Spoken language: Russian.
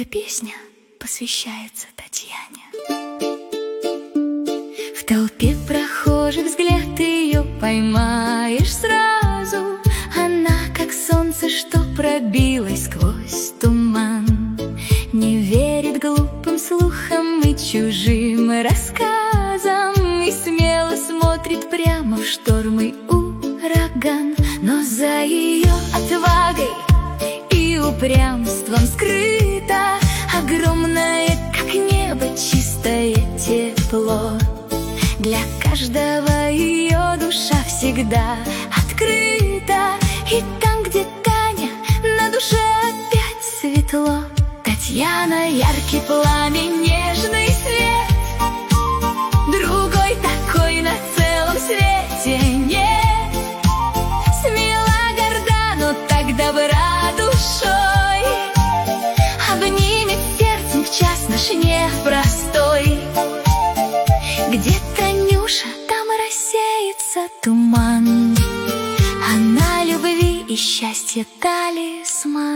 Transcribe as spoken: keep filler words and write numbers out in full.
Песня посвящается Татьяне. В толпе прохожих взгляд ее поймаешь сразу. Она как солнце, что пробилось сквозь туман. Не верит глупым слухам и чужим рассказам, и смело смотрит прямо в шторм и ураган. Но за ее отвагой и упрямством скрыто огромное, как небо, чистое тепло. Для каждого ее душа всегда открыта. И там, где Таня, на душе опять светло. Татьяна — яркий пламень, нежный свет. Другой такой на целом свете нет. Смела, горда, но так добра душой. Обнимет сердцем в час наш непростой. Где Танюша, там рассеется туман. Она любви и счастья талисман.